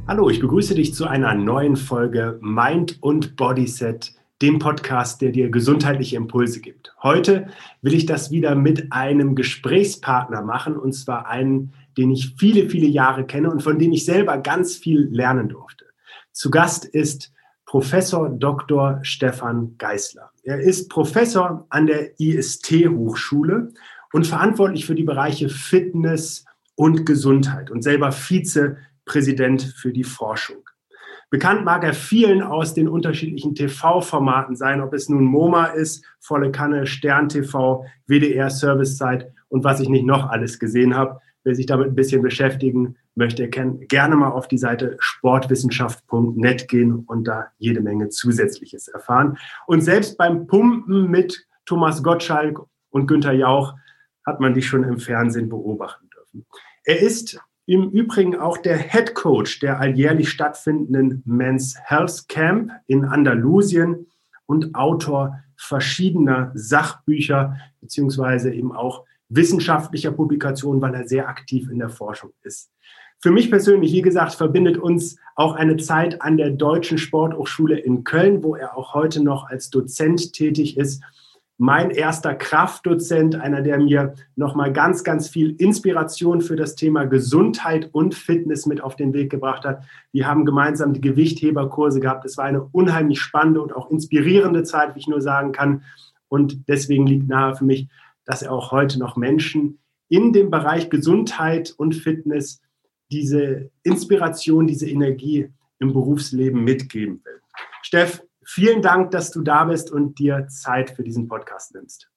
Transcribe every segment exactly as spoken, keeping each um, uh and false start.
Hallo, ich begrüße dich zu einer neuen Folge Mind und Bodyset, dem Podcast, der dir gesundheitliche Impulse gibt. Heute will ich das wieder mit einem Gesprächspartner machen, und zwar einen, den ich viele, viele Jahre kenne und von dem ich selber ganz viel lernen durfte. Zu Gast ist Professor Doktor Stefan Geisler. Er ist Professor an der I S T-Hochschule und verantwortlich für die Bereiche Fitness und Gesundheit und selber Vizepräsident für die Forschung. Bekannt mag er vielen aus den unterschiedlichen T V-Formaten sein, ob es nun MoMA ist, Volle Kanne, Stern T V, W D R Servicezeit und was ich nicht noch alles gesehen habe. Wer sich damit ein bisschen beschäftigen möchte, kann gerne mal auf die Seite sportwissenschaft punkt net gehen und da jede Menge Zusätzliches erfahren. Und selbst beim Pumpen mit Thomas Gottschalk und Günther Jauch hat man dich schon im Fernsehen beobachten dürfen. Er ist im Übrigen auch der Head Coach der alljährlich stattfindenden Men's Health Camp in Andalusien und Autor verschiedener Sachbücher beziehungsweise eben auch wissenschaftlicher Publikationen, weil er sehr aktiv in der Forschung ist. Für mich persönlich, wie gesagt, verbindet uns auch eine Zeit an der Deutschen Sporthochschule in Köln, wo er auch heute noch als Dozent tätig ist. Mein erster Kraftdozent, einer, der mir nochmal ganz, ganz viel Inspiration für das Thema Gesundheit und Fitness mit auf den Weg gebracht hat. Wir haben gemeinsam die Gewichtheberkurse gehabt. Es war eine unheimlich spannende und auch inspirierende Zeit, wie ich nur sagen kann. Und deswegen liegt nahe für mich, dass er auch heute noch Menschen in dem Bereich Gesundheit und Fitness diese Inspiration, diese Energie im Berufsleben mitgeben will. Steff, vielen Dank, dass du da bist und dir Zeit für diesen Podcast nimmst.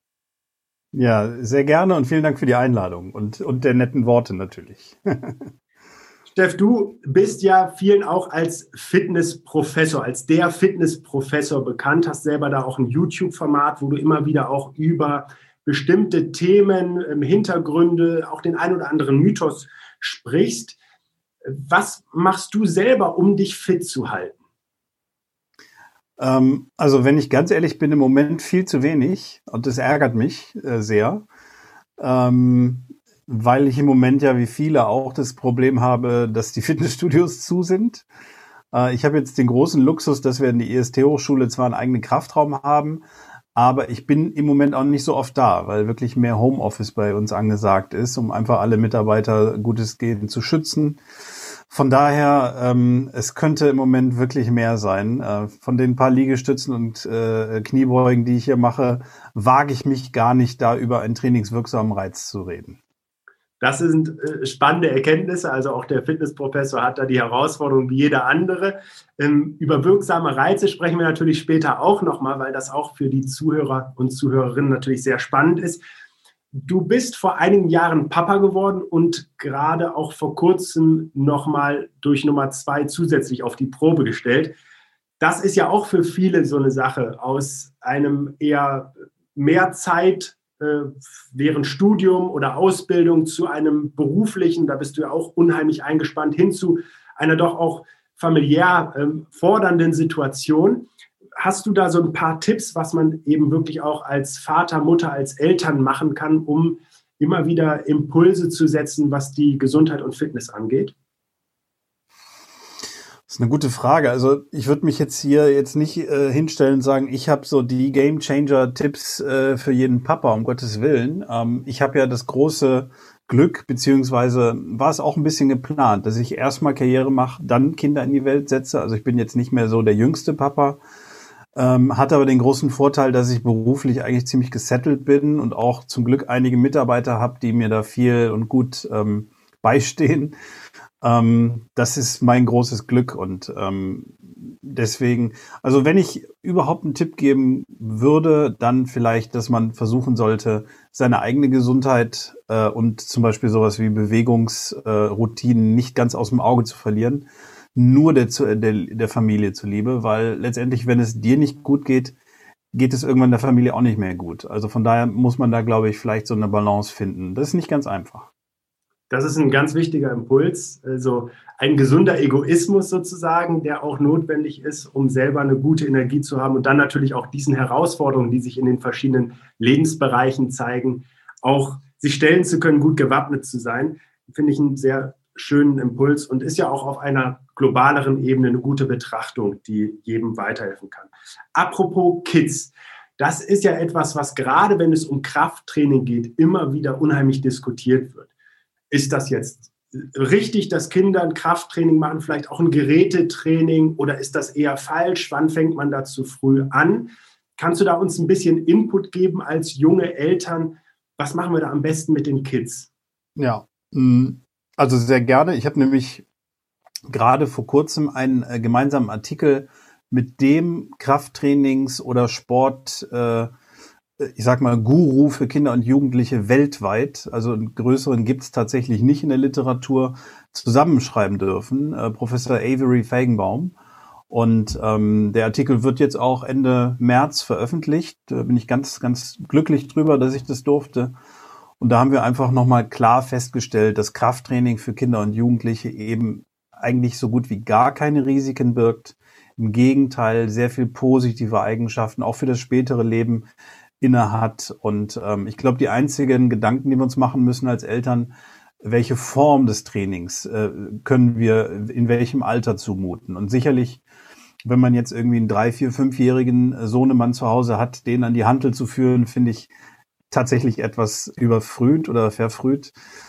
Ja, sehr gerne und vielen Dank für die Einladung und, und der netten Worte natürlich. Steff, du bist ja vielen auch als Fitnessprofessor, als der Fitnessprofessor bekannt, hast selber da auch ein YouTube-Format, wo du immer wieder auch über bestimmte Themen, Hintergründe, auch den ein oder anderen Mythos sprichst. Was machst du selber, um dich fit zu halten? Ähm, also wenn ich ganz ehrlich bin, im Moment viel zu wenig und das ärgert mich äh, sehr, ähm, weil ich im Moment ja wie viele auch das Problem habe, dass die Fitnessstudios zu sind. Äh, ich habe jetzt den großen Luxus, dass wir in der I S T-Hochschule zwar einen eigenen Kraftraum haben, aber ich bin im Moment auch nicht so oft da, weil wirklich mehr Homeoffice bei uns angesagt ist, um einfach alle Mitarbeiter gutes Gehen zu schützen. Von daher, ähm, es könnte im Moment wirklich mehr sein. Äh, von den paar Liegestützen und äh, Kniebeugen, die ich hier mache, wage ich mich gar nicht, da über einen trainingswirksamen Reiz zu reden. Das sind äh, spannende Erkenntnisse. Also auch der Fitnessprofessor hat da die Herausforderung wie jeder andere. Ähm, über wirksame Reize sprechen wir natürlich später auch nochmal, weil das auch für die Zuhörer und Zuhörerinnen natürlich sehr spannend ist. Du bist vor einigen Jahren Papa geworden und gerade auch vor kurzem nochmal durch Nummer zwei zusätzlich auf die Probe gestellt. Das ist ja auch für viele so eine Sache aus einem eher mehr Zeit während Studium oder Ausbildung zu einem beruflichen, da bist du ja auch unheimlich eingespannt, hin zu einer doch auch familiär ähm, fordernden Situation. Hast du da so ein paar Tipps, was man eben wirklich auch als Vater, Mutter, als Eltern machen kann, um immer wieder Impulse zu setzen, was die Gesundheit und Fitness angeht? Das ist eine gute Frage. Also ich würde mich jetzt hier jetzt nicht äh, hinstellen und sagen, ich habe so die Game-Changer-Tipps äh, für jeden Papa, um Gottes Willen. Ähm, ich habe ja das große Glück, beziehungsweise war es auch ein bisschen geplant, dass ich erstmal Karriere mache, dann Kinder in die Welt setze. Also ich bin jetzt nicht mehr so der jüngste Papa, ähm, hatte aber den großen Vorteil, dass ich beruflich eigentlich ziemlich gesettelt bin und auch zum Glück einige Mitarbeiter habe, die mir da viel und gut ähm, beistehen. Ähm, das ist mein großes Glück und ähm, deswegen, also wenn ich überhaupt einen Tipp geben würde, dann vielleicht, dass man versuchen sollte, seine eigene Gesundheit äh, und zum Beispiel sowas wie Bewegungsroutinen äh, nicht ganz aus dem Auge zu verlieren, nur der, der, der Familie zuliebe, weil letztendlich, wenn es dir nicht gut geht, geht es irgendwann der Familie auch nicht mehr gut. Also von daher muss man da, glaube ich, vielleicht so eine Balance finden. Das ist nicht ganz einfach. Das ist ein ganz wichtiger Impuls, also ein gesunder Egoismus sozusagen, der auch notwendig ist, um selber eine gute Energie zu haben und dann natürlich auch diesen Herausforderungen, die sich in den verschiedenen Lebensbereichen zeigen, auch sich stellen zu können, gut gewappnet zu sein. Finde ich ein sehr schönen Impuls und ist ja auch auf einer globaleren Ebene eine gute Betrachtung, die jedem weiterhelfen kann. Apropos Kids, das ist ja etwas, was gerade, wenn es um Krafttraining geht, immer wieder unheimlich diskutiert wird. Ist das jetzt richtig, dass Kinder ein Krafttraining machen, vielleicht auch ein Gerätetraining, oder ist das eher falsch? Wann fängt man da zu früh an? Kannst du da uns ein bisschen Input geben als junge Eltern? Was machen wir da am besten mit den Kids? Ja, also sehr gerne. Ich habe nämlich gerade vor kurzem einen äh, gemeinsamen Artikel mit dem Krafttrainings- oder Sport, äh, ich sag mal, Guru für Kinder und Jugendliche weltweit, also einen größeren gibt's tatsächlich nicht in der Literatur, zusammenschreiben dürfen, äh, Professor Avery Feigenbaum. Und ähm, der Artikel wird jetzt auch Ende März veröffentlicht. Da bin ich ganz, ganz glücklich drüber, dass ich das durfte. Und da haben wir einfach nochmal klar festgestellt, dass Krafttraining für Kinder und Jugendliche eben eigentlich so gut wie gar keine Risiken birgt. Im Gegenteil, sehr viel positive Eigenschaften auch für das spätere Leben innehat. Und ähm, ich glaube, die einzigen Gedanken, die wir uns machen müssen als Eltern, welche Form des Trainings äh, können wir in welchem Alter zumuten? Und sicherlich, wenn man jetzt irgendwie einen drei-, vier-, fünfjährigen Sohnemann zu Hause hat, den an die Hantel zu führen, finde ich tatsächlich etwas überfrüht oder verfrüht.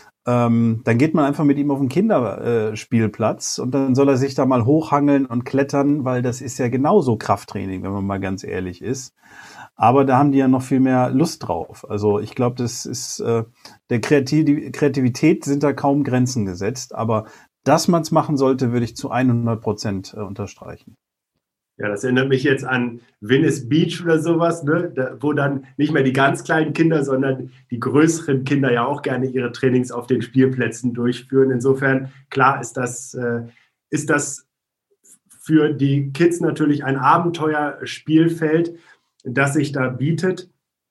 Ähm, dann geht man einfach mit ihm auf den Kinderspielplatz und dann soll er sich da mal hochhangeln und klettern, weil das ist ja genauso Krafttraining, wenn man mal ganz ehrlich ist. Aber da haben die ja noch viel mehr Lust drauf. Also ich glaube, das ist äh, der Kreativ- die Kreativität sind da kaum Grenzen gesetzt. Aber dass man es machen sollte, würde ich zu hundert Prozent äh, unterstreichen. Ja, das erinnert mich jetzt an Venice Beach oder sowas, ne? Da, wo dann nicht mehr die ganz kleinen Kinder, sondern die größeren Kinder ja auch gerne ihre Trainings auf den Spielplätzen durchführen. Insofern, klar, ist das, äh, ist das für die Kids natürlich ein Abenteuerspielfeld, das sich da bietet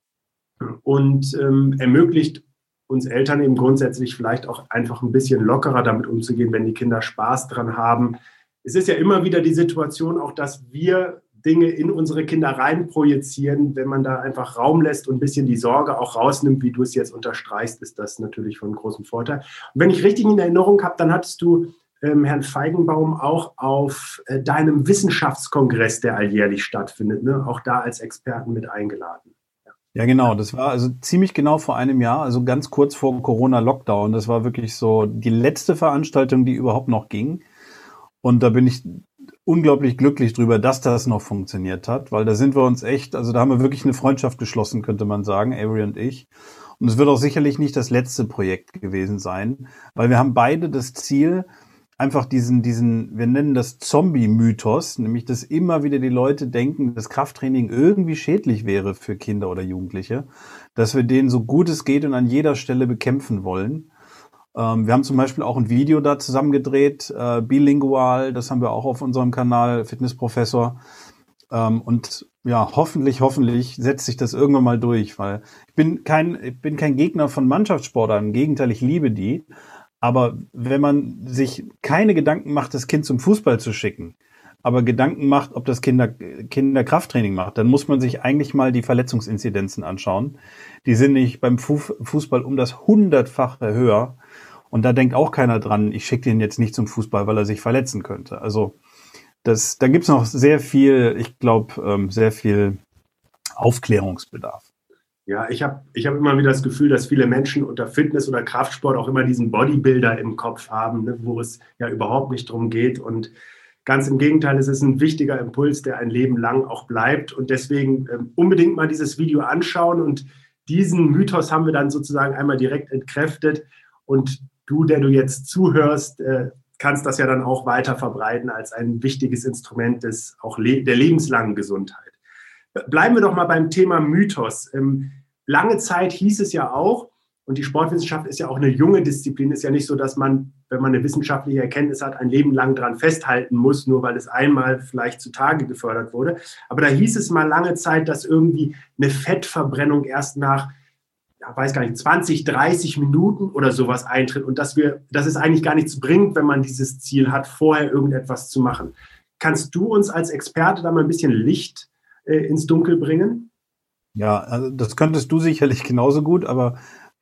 und ähm, ermöglicht uns Eltern eben grundsätzlich vielleicht auch einfach ein bisschen lockerer damit umzugehen, wenn die Kinder Spaß dran haben. Es ist ja immer wieder die Situation auch, dass wir Dinge in unsere Kinder rein projizieren. Wenn man da einfach Raum lässt und ein bisschen die Sorge auch rausnimmt, wie du es jetzt unterstreichst, ist das natürlich von großem Vorteil. Und wenn ich richtig in Erinnerung habe, dann hattest du ähm, Herrn Feigenbaum auch auf äh, deinem Wissenschaftskongress, der alljährlich stattfindet, ne? Auch da als Experten mit eingeladen. Ja. Ja, genau. Das war also ziemlich genau vor einem Jahr, also ganz kurz vor Corona-Lockdown. Das war wirklich so die letzte Veranstaltung, die überhaupt noch ging. Und da bin ich unglaublich glücklich drüber, dass das noch funktioniert hat, weil da sind wir uns echt, also da haben wir wirklich eine Freundschaft geschlossen, könnte man sagen, Avery und ich. Und es wird auch sicherlich nicht das letzte Projekt gewesen sein, weil wir haben beide das Ziel, einfach diesen, diesen, wir nennen das Zombie-Mythos, nämlich dass immer wieder die Leute denken, dass Krafttraining irgendwie schädlich wäre für Kinder oder Jugendliche, dass wir den so gut es geht und an jeder Stelle bekämpfen wollen. Wir haben zum Beispiel auch ein Video da zusammen gedreht, äh, bilingual, das haben wir auch auf unserem Kanal, Fitnessprofessor. Ähm, und ja, hoffentlich, hoffentlich setzt sich das irgendwann mal durch, weil ich bin kein, ich bin kein Gegner von Mannschaftssportlern, im Gegenteil, ich liebe die. Aber wenn man sich keine Gedanken macht, das Kind zum Fußball zu schicken, aber Gedanken macht, ob das Kinder, Kinder Krafttraining macht, dann muss man sich eigentlich mal die Verletzungsinzidenzen anschauen. Die sind nicht beim Fußball um das hundertfache höher. Und da denkt auch keiner dran, ich schicke den jetzt nicht zum Fußball, weil er sich verletzen könnte. Also das, da gibt's noch sehr viel, ich glaube, sehr viel Aufklärungsbedarf. Ja, ich habe ich hab immer wieder das Gefühl, dass viele Menschen unter Fitness oder Kraftsport auch immer diesen Bodybuilder im Kopf haben, ne, wo es ja überhaupt nicht drum geht. Und ganz im Gegenteil, es ist ein wichtiger Impuls, der ein Leben lang auch bleibt. Und deswegen ähm, unbedingt mal dieses Video anschauen. Und diesen Mythos haben wir dann sozusagen einmal direkt entkräftet. Und du, der du jetzt zuhörst, äh, kannst das ja dann auch weiter verbreiten als ein wichtiges Instrument des, auch le- der lebenslangen Gesundheit. Bleiben wir doch mal beim Thema Mythos. Ähm, lange Zeit hieß es ja auch, und die Sportwissenschaft ist ja auch eine junge Disziplin, ist ja nicht so, dass man, wenn man eine wissenschaftliche Erkenntnis hat, ein Leben lang dran festhalten muss, nur weil es einmal vielleicht zutage gefördert wurde. Aber da hieß es mal lange Zeit, dass irgendwie eine Fettverbrennung erst nach ja, weiß gar nicht, zwanzig, dreißig Minuten oder sowas eintritt und dass wir, dass es eigentlich gar nichts bringt, wenn man dieses Ziel hat, vorher irgendetwas zu machen. Kannst du uns als Experte da mal ein bisschen Licht äh, ins Dunkel bringen? Ja, also das könntest du sicherlich genauso gut, aber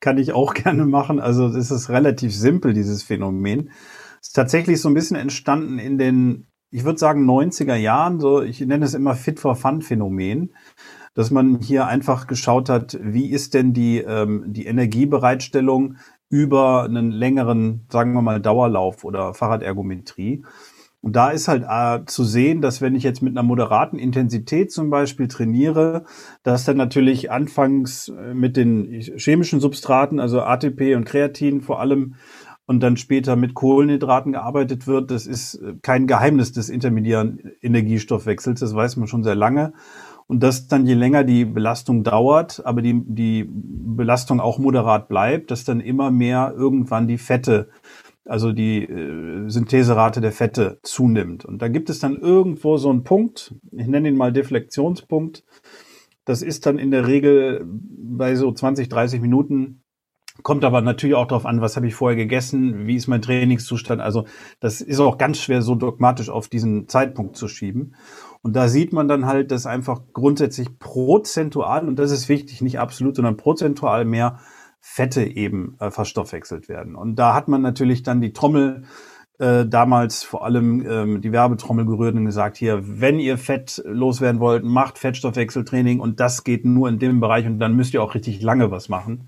kann ich auch gerne machen. Also es ist relativ simpel, dieses Phänomen. Es ist tatsächlich so ein bisschen entstanden in den, ich würde sagen, neunziger Jahren. So, ich nenne es immer Fit-for-Fun-Phänomen, dass man hier einfach geschaut hat, wie ist denn die, ähm, die Energiebereitstellung über einen längeren, sagen wir mal, Dauerlauf oder Fahrradergometrie. Und da ist halt äh, zu sehen, dass wenn ich jetzt mit einer moderaten Intensität zum Beispiel trainiere, dass dann natürlich anfangs mit den chemischen Substraten, also A T P und Kreatin vor allem, und dann später mit Kohlenhydraten gearbeitet wird. Das ist kein Geheimnis des intermediären Energiestoffwechsels, das weiß man schon sehr lange. Und dass dann, je länger die Belastung dauert, aber die, die Belastung auch moderat bleibt, dass dann immer mehr irgendwann die Fette, also die äh, Syntheserate der Fette zunimmt. Und da gibt es dann irgendwo so einen Punkt, ich nenne ihn mal Deflektionspunkt. Das ist dann in der Regel bei so zwanzig, dreißig Minuten. Kommt aber natürlich auch darauf an, was habe ich vorher gegessen, wie ist mein Trainingszustand. Also das ist auch ganz schwer so dogmatisch auf diesen Zeitpunkt zu schieben. Und da sieht man dann halt, dass einfach grundsätzlich prozentual, und das ist wichtig, nicht absolut, sondern prozentual mehr Fette eben äh, verstoffwechselt werden. Und da hat man natürlich dann die Trommel äh, damals vor allem ähm, die Werbetrommel gerührt und gesagt, hier, wenn ihr Fett loswerden wollt, macht Fettstoffwechseltraining und das geht nur in dem Bereich und dann müsst ihr auch richtig lange was machen.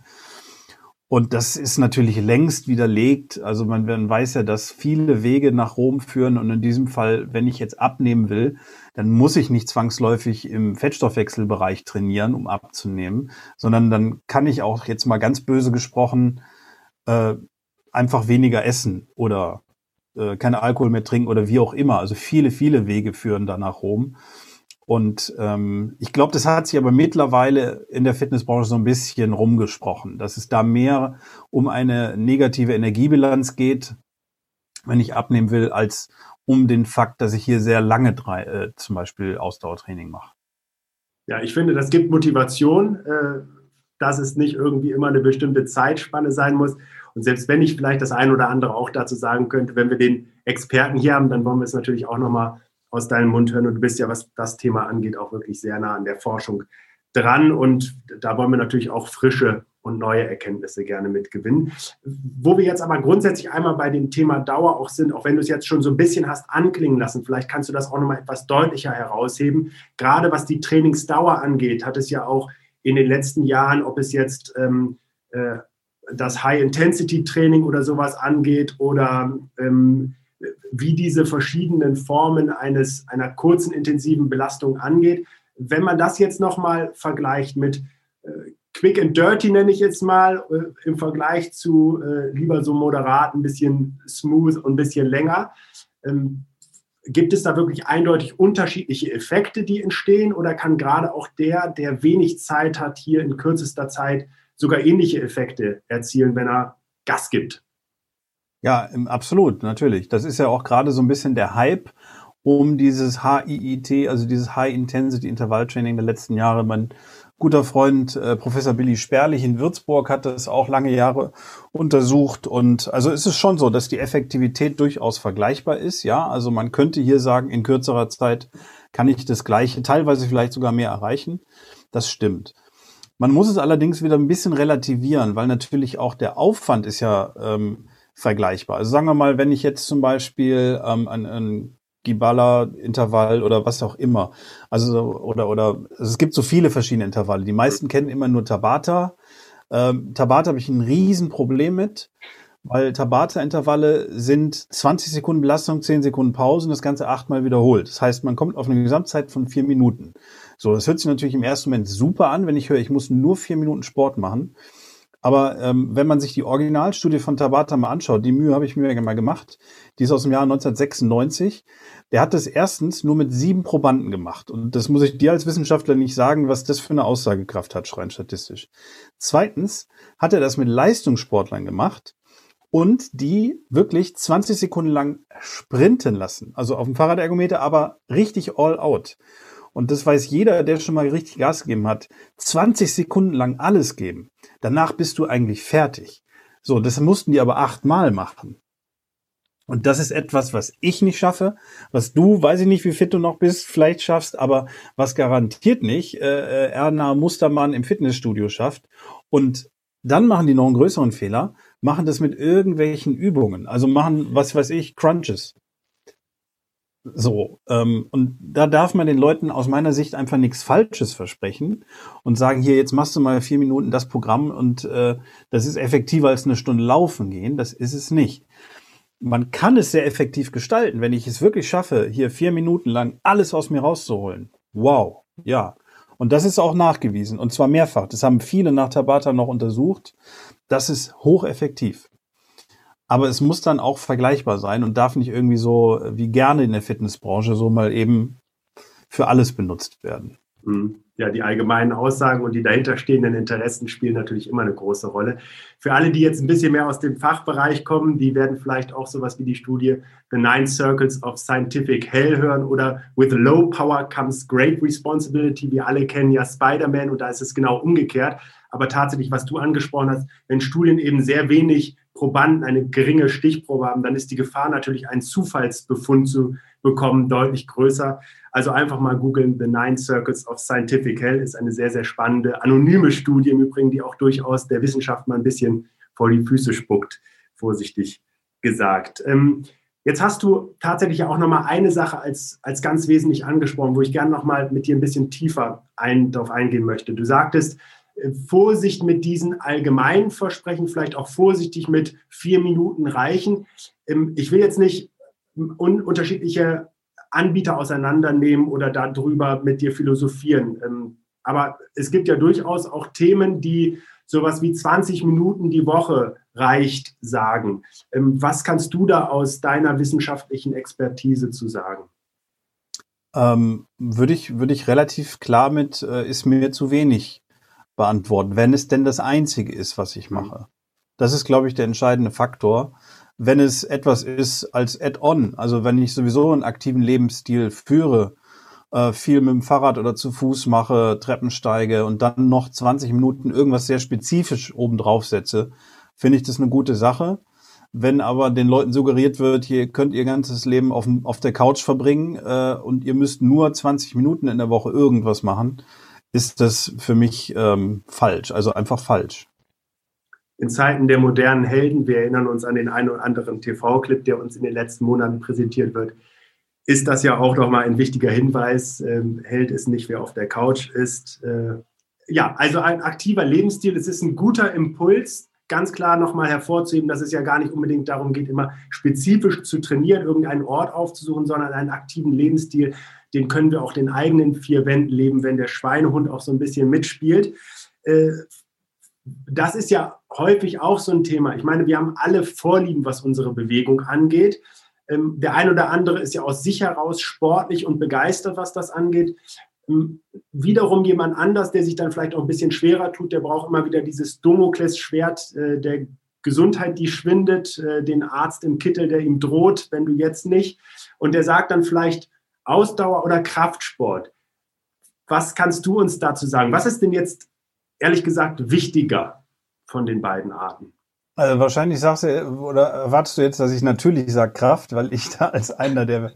Und das ist natürlich längst widerlegt. Also man, man weiß ja, dass viele Wege nach Rom führen. Und in diesem Fall, wenn ich jetzt abnehmen will, dann muss ich nicht zwangsläufig im Fettstoffwechselbereich trainieren, um abzunehmen, sondern dann kann ich auch jetzt mal ganz böse gesprochen äh, einfach weniger essen oder äh, keinen Alkohol mehr trinken oder wie auch immer. Also viele, viele Wege führen da nach Rom. Und ähm, ich glaube, das hat sich aber mittlerweile in der Fitnessbranche so ein bisschen rumgesprochen, dass es da mehr um eine negative Energiebilanz geht, wenn ich abnehmen will, als um den Fakt, dass ich hier sehr lange drei, äh, zum Beispiel Ausdauertraining mache. Ja, ich finde, das gibt Motivation, äh, dass es nicht irgendwie immer eine bestimmte Zeitspanne sein muss. Und selbst wenn ich vielleicht das ein oder andere auch dazu sagen könnte, wenn wir den Experten hier haben, dann wollen wir es natürlich auch nochmal aus deinem Mund hören. Und du bist ja, was das Thema angeht, auch wirklich sehr nah an der Forschung dran. Und da wollen wir natürlich auch frische und neue Erkenntnisse gerne mitgewinnen. Wo wir jetzt aber grundsätzlich einmal bei dem Thema Dauer auch sind, auch wenn du es jetzt schon so ein bisschen hast anklingen lassen, vielleicht kannst du das auch nochmal etwas deutlicher herausheben. Gerade was die Trainingsdauer angeht, hat es ja auch in den letzten Jahren, ob es jetzt ähm, äh, das High-Intensity-Training oder sowas angeht oder ähm, wie diese verschiedenen Formen eines, einer kurzen, intensiven Belastung angeht. Wenn man das jetzt nochmal vergleicht mit äh, Quick and Dirty, nenne ich jetzt mal, äh, im Vergleich zu äh, lieber so moderat, ein bisschen smooth und ein bisschen länger, ähm, gibt es da wirklich eindeutig unterschiedliche Effekte, die entstehen, oder kann gerade auch der, der wenig Zeit hat, hier in kürzester Zeit sogar ähnliche Effekte erzielen, wenn er Gas gibt? Ja, absolut, natürlich. Das ist ja auch gerade so ein bisschen der Hype um dieses H I I T, also dieses High-Intensity-Intervalltraining der letzten Jahre. Mein guter Freund äh, Professor Billy Sperlich in Würzburg hat das auch lange Jahre untersucht. Und also ist es schon so, dass die Effektivität durchaus vergleichbar ist. Ja, also man könnte hier sagen, in kürzerer Zeit kann ich das Gleiche, teilweise vielleicht sogar mehr erreichen. Das stimmt. Man muss es allerdings wieder ein bisschen relativieren, weil natürlich auch der Aufwand ist ja ähm, vergleichbar. Also sagen wir mal, wenn ich jetzt zum Beispiel ähm, ein, ein Gibala-Intervall oder was auch immer, also oder oder also es gibt so viele verschiedene Intervalle. Die meisten kennen immer nur Tabata. Ähm, Tabata habe ich ein Riesenproblem mit, weil Tabata-Intervalle sind zwanzig Sekunden Belastung, zehn Sekunden Pause und das Ganze achtmal wiederholt. Das heißt, man kommt auf eine Gesamtzeit von vier Minuten. So, das hört sich natürlich im ersten Moment super an, wenn ich höre, ich muss nur vier Minuten Sport machen. Aber ähm, wenn man sich die Originalstudie von Tabata mal anschaut, die Mühe habe ich mir mal gemacht, die ist aus dem Jahr neunzehnhundertsechsundneunzig, der hat das erstens nur mit sieben Probanden gemacht. Und das muss ich dir als Wissenschaftler nicht sagen, was das für eine Aussagekraft hat, rein statistisch. Zweitens hat er das mit Leistungssportlern gemacht und die wirklich zwanzig Sekunden lang sprinten lassen. Also auf dem Fahrradergometer, aber richtig all out. Und das weiß jeder, der schon mal richtig Gas gegeben hat. zwanzig Sekunden lang alles geben. Danach bist du eigentlich fertig. So, das mussten die aber achtmal machen. Und das ist etwas, was ich nicht schaffe, was du, weiß ich nicht, wie fit du noch bist, vielleicht schaffst, aber was garantiert nicht äh, Erna Mustermann im Fitnessstudio schafft. Und dann machen die noch einen größeren Fehler, machen das mit irgendwelchen Übungen. Also machen, was weiß ich, Crunches. So, ähm, und da darf man den Leuten aus meiner Sicht einfach nichts Falsches versprechen und sagen, hier, jetzt machst du mal vier Minuten das Programm und äh, das ist effektiver als eine Stunde laufen gehen. Das ist es nicht. Man kann es sehr effektiv gestalten, wenn ich es wirklich schaffe, hier vier Minuten lang alles aus mir rauszuholen. Wow, ja. Und das ist auch nachgewiesen, und zwar mehrfach. Das haben viele nach Tabata noch untersucht. Das ist hocheffektiv. Aber es muss dann auch vergleichbar sein und darf nicht irgendwie so, wie gerne in der Fitnessbranche, so mal eben für alles benutzt werden. Ja, die allgemeinen Aussagen und die dahinterstehenden Interessen spielen natürlich immer eine große Rolle. Für alle, die jetzt ein bisschen mehr aus dem Fachbereich kommen, die werden vielleicht auch sowas wie die Studie The Nine Circles of Scientific Hell hören oder With Low Power Comes Great Responsibility. Wir alle kennen ja Spider-Man und da ist es genau umgekehrt. Aber tatsächlich, was du angesprochen hast, wenn Studien eben sehr wenig Probanden eine geringe Stichprobe haben, dann ist die Gefahr natürlich, einen Zufallsbefund zu bekommen, deutlich größer. Also einfach mal googeln, The Nine Circles of Scientific Hell ist eine sehr, sehr spannende, anonyme Studie im Übrigen, die auch durchaus der Wissenschaft mal ein bisschen vor die Füße spuckt, vorsichtig gesagt. Ähm, jetzt hast du tatsächlich auch nochmal eine Sache als, als ganz wesentlich angesprochen, wo ich gerne nochmal mit dir ein bisschen tiefer ein, darauf eingehen möchte. Du sagtest, Vorsicht mit diesen allgemeinen Versprechen, vielleicht auch vorsichtig mit vier Minuten reichen. Ich will jetzt nicht un- unterschiedliche Anbieter auseinandernehmen oder darüber mit dir philosophieren. Aber es gibt ja durchaus auch Themen, die sowas wie zwanzig Minuten die Woche reicht, sagen. Was kannst du da aus deiner wissenschaftlichen Expertise zu sagen? Ähm, würde ich, würde ich relativ klar mit, äh, ist mir zu wenig beantworten, wenn es denn das Einzige ist, was ich mache. Das ist, glaube ich, der entscheidende Faktor. Wenn es etwas ist als Add-on, also wenn ich sowieso einen aktiven Lebensstil führe, äh, viel mit dem Fahrrad oder zu Fuß mache, Treppen steige und dann noch zwanzig Minuten irgendwas sehr spezifisch obendrauf setze, finde ich das eine gute Sache. Wenn aber den Leuten suggeriert wird, ihr könnt ihr ganzes Leben auf, auf der Couch verbringen äh, und ihr müsst nur zwanzig Minuten in der Woche irgendwas machen, ist das für mich ähm, falsch, also einfach falsch. In Zeiten der modernen Helden, wir erinnern uns an den einen oder anderen T V-Clip, der uns in den letzten Monaten präsentiert wird, ist das ja auch nochmal ein wichtiger Hinweis. Ähm, Held ist nicht, wer auf der Couch ist. Äh, ja, also ein aktiver Lebensstil, es ist ein guter Impuls, ganz klar nochmal hervorzuheben, dass es ja gar nicht unbedingt darum geht, immer spezifisch zu trainieren, irgendeinen Ort aufzusuchen, sondern einen aktiven Lebensstil, den können wir auch den eigenen vier Wänden leben, wenn der Schweinehund auch so ein bisschen mitspielt. Das ist ja häufig auch so ein Thema. Ich meine, wir haben alle Vorlieben, was unsere Bewegung angeht. Der eine oder andere ist ja aus sich heraus sportlich und begeistert, was das angeht. Wiederum jemand anders, der sich dann vielleicht auch ein bisschen schwerer tut, der braucht immer wieder dieses Damoklesschwert der Gesundheit, die schwindet, den Arzt im Kittel, der ihm droht, wenn du jetzt nicht. Und der sagt dann vielleicht, Ausdauer oder Kraftsport. Was kannst du uns dazu sagen? Was ist denn jetzt, ehrlich gesagt, wichtiger von den beiden Arten? Also wahrscheinlich sagst du, oder erwartest du jetzt, dass ich natürlich sage Kraft, weil ich da als einer der,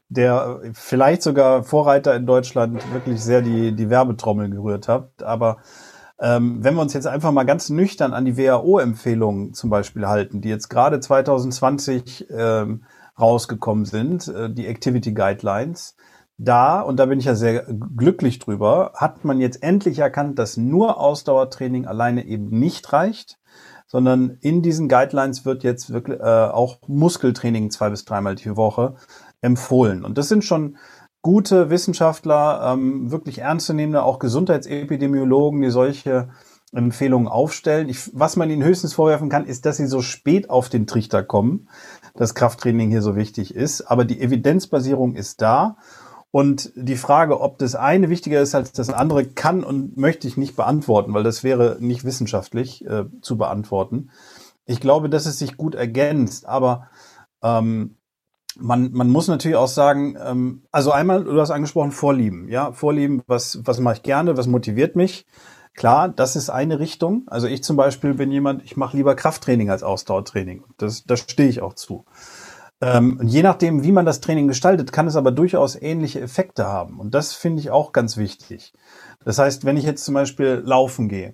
der vielleicht sogar Vorreiter in Deutschland wirklich sehr die, die Werbetrommel gerührt habe. Aber ähm, wenn wir uns jetzt einfach mal ganz nüchtern an die W H O-Empfehlungen zum Beispiel halten, die jetzt gerade zwanzig zwanzig ähm, rausgekommen sind, die Activity Guidelines. Da, und da bin ich ja sehr glücklich drüber, hat man jetzt endlich erkannt, dass nur Ausdauertraining alleine eben nicht reicht, sondern in diesen Guidelines wird jetzt wirklich äh, auch Muskeltraining zwei bis dreimal die Woche empfohlen. Und das sind schon gute Wissenschaftler, ähm, wirklich ernstzunehmende, auch Gesundheitsepidemiologen, die solche Empfehlungen aufstellen. Ich, was man ihnen höchstens vorwerfen kann, ist, dass sie so spät auf den Trichter kommen, dass Krafttraining hier so wichtig ist. Aber die Evidenzbasierung ist da. Und die Frage, ob das eine wichtiger ist als das andere, kann und möchte ich nicht beantworten, weil das wäre nicht wissenschaftlich äh, zu beantworten. Ich glaube, dass es sich gut ergänzt. Aber ähm, man, man muss natürlich auch sagen, ähm, also einmal, du hast angesprochen, Vorlieben. Ja, Vorlieben, was, was mache ich gerne, was motiviert mich? Klar, das ist eine Richtung. Also ich zum Beispiel bin jemand, ich mache lieber Krafttraining als Ausdauertraining. Das, das stehe ich auch zu. Ähm, und je nachdem, wie man das Training gestaltet, kann es aber durchaus ähnliche Effekte haben. Und das finde ich auch ganz wichtig. Das heißt, wenn ich jetzt zum Beispiel laufen gehe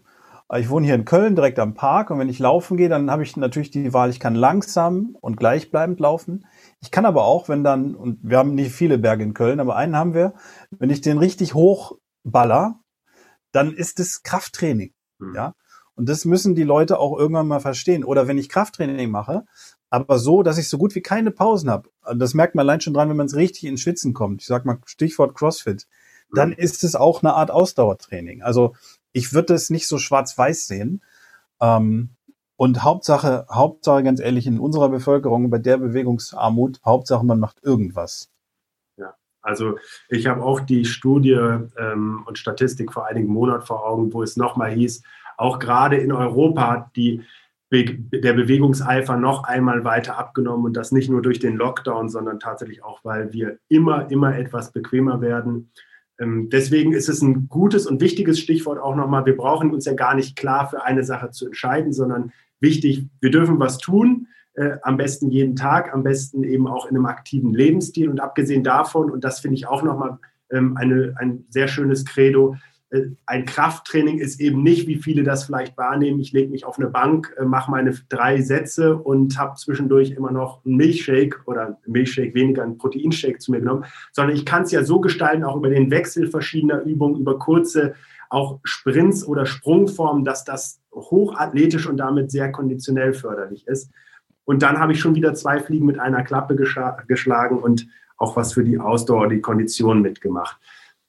Ich wohne hier in Köln, direkt am Park, und wenn ich laufen gehe, dann habe ich natürlich die Wahl, ich kann langsam und gleichbleibend laufen. Ich kann aber auch, wenn dann, und wir haben nicht viele Berge in Köln, aber einen haben wir, wenn ich den richtig hochballer, dann ist es Krafttraining. Mhm. Ja? Und das müssen die Leute auch irgendwann mal verstehen. Oder wenn ich Krafttraining mache, aber so, dass ich so gut wie keine Pausen habe. Das merkt man allein schon dran, wenn man es richtig ins Schwitzen kommt. Ich sag mal Stichwort CrossFit. Dann ist es auch eine Art Ausdauertraining. Also ich würde es nicht so schwarz-weiß sehen. Ähm, und Hauptsache, Hauptsache, ganz ehrlich, in unserer Bevölkerung, bei der Bewegungsarmut, Hauptsache, man macht irgendwas. Ja, also ich habe auch die Studie ähm, und Statistik vor einigen Monaten vor Augen, wo es nochmal hieß, auch gerade in Europa hat die Be- der Bewegungseifer noch einmal weiter abgenommen, und das nicht nur durch den Lockdown, sondern tatsächlich auch, weil wir immer, immer etwas bequemer werden. Ähm, deswegen ist es ein gutes und wichtiges Stichwort auch nochmal. Wir brauchen uns ja gar nicht klar für eine Sache zu entscheiden, sondern wichtig, wir dürfen was tun, äh, am besten jeden Tag, am besten eben auch in einem aktiven Lebensstil. Und abgesehen davon, und das finde ich auch nochmal ähm, eine, ein sehr schönes Credo, äh, ein Krafttraining ist eben nicht, wie viele das vielleicht wahrnehmen, ich lege mich auf eine Bank, äh, mache meine drei Sätze und habe zwischendurch immer noch einen Milchshake oder einen Milchshake weniger, einen Proteinshake zu mir genommen, sondern ich kann es ja so gestalten, auch über den Wechsel verschiedener Übungen, über kurze auch Sprints oder Sprungformen, dass das hochathletisch und damit sehr konditionell förderlich ist. Und dann habe ich schon wieder zwei Fliegen mit einer Klappe gescha- geschlagen und auch was für die Ausdauer, die Kondition mitgemacht.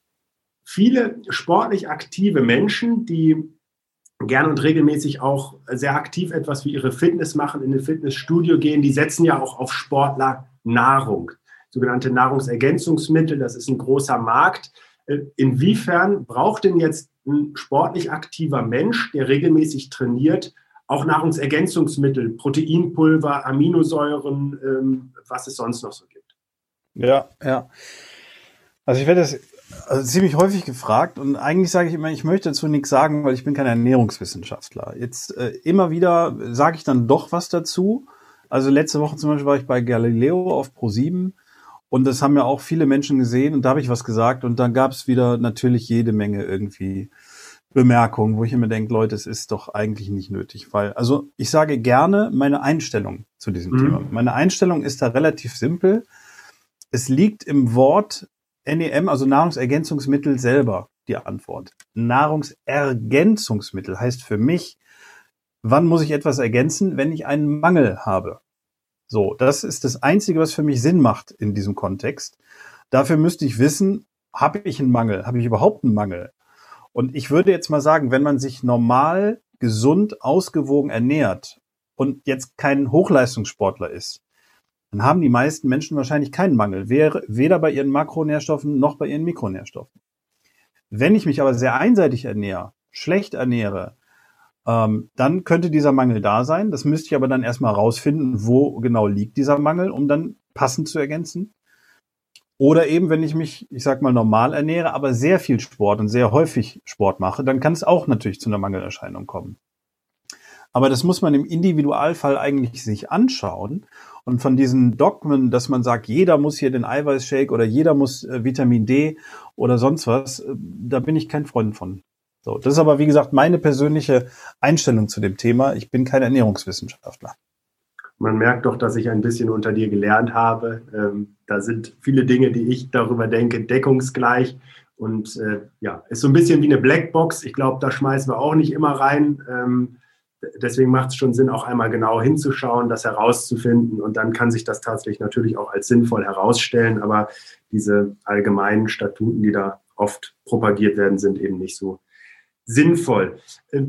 Viele sportlich aktive Menschen, die gern und regelmäßig auch sehr aktiv etwas für ihre Fitness machen, in ein Fitnessstudio gehen, die setzen ja auch auf Sportlernahrung, sogenannte Nahrungsergänzungsmittel. Das ist ein großer Markt. Inwiefern braucht denn jetzt ein sportlich aktiver Mensch, der regelmäßig trainiert, auch Nahrungsergänzungsmittel, Proteinpulver, Aminosäuren, ähm, was es sonst noch so gibt? Ja, ja. Also ich werde das also ziemlich häufig gefragt, und eigentlich sage ich immer, ich möchte dazu nichts sagen, weil ich bin kein Ernährungswissenschaftler. Jetzt äh, immer wieder sage ich dann doch was dazu. Also letzte Woche zum Beispiel war ich bei Galileo auf ProSieben, und das haben ja auch viele Menschen gesehen, und da habe ich was gesagt, und dann gab es wieder natürlich jede Menge irgendwie Bemerkungen, wo ich immer denke, Leute, es ist doch eigentlich nicht nötig, weil, also ich sage gerne meine Einstellung zu diesem mhm. Thema. Meine Einstellung ist da relativ simpel. Es liegt im Wort N E M, also Nahrungsergänzungsmittel, selber die Antwort. Nahrungsergänzungsmittel heißt für mich, wann muss ich etwas ergänzen, wenn ich einen Mangel habe? So, das ist das Einzige, was für mich Sinn macht in diesem Kontext. Dafür müsste ich wissen, habe ich einen Mangel? Habe ich überhaupt einen Mangel? Und ich würde jetzt mal sagen, wenn man sich normal, gesund, ausgewogen ernährt und jetzt kein Hochleistungssportler ist, dann haben die meisten Menschen wahrscheinlich keinen Mangel, weder bei ihren Makronährstoffen noch bei ihren Mikronährstoffen. Wenn ich mich aber sehr einseitig ernähre, schlecht ernähre, ähm, dann könnte dieser Mangel da sein. Das müsste ich aber dann erstmal rausfinden, wo genau liegt dieser Mangel, um dann passend zu ergänzen. Oder eben, wenn ich mich, ich sag mal, normal ernähre, aber sehr viel Sport und sehr häufig Sport mache, dann kann es auch natürlich zu einer Mangelerscheinung kommen. Aber das muss man im Individualfall eigentlich sich anschauen. Und von diesen Dogmen, dass man sagt, jeder muss hier den Eiweißshake oder jeder muss äh, Vitamin D oder sonst was, äh, da bin ich kein Freund von. So, das ist aber, wie gesagt, meine persönliche Einstellung zu dem Thema. Ich bin kein Ernährungswissenschaftler. Man merkt doch, dass ich ein bisschen unter dir gelernt habe. Ähm, da sind viele Dinge, die ich darüber denke, deckungsgleich. Und äh, ja, ist so ein bisschen wie eine Blackbox. Ich glaube, da schmeißen wir auch nicht immer rein. Ähm, deswegen macht es schon Sinn, auch einmal genau hinzuschauen, das herauszufinden. Und dann kann sich das tatsächlich natürlich auch als sinnvoll herausstellen. Aber diese allgemeinen Statuten, die da oft propagiert werden, sind eben nicht so sinnvoll.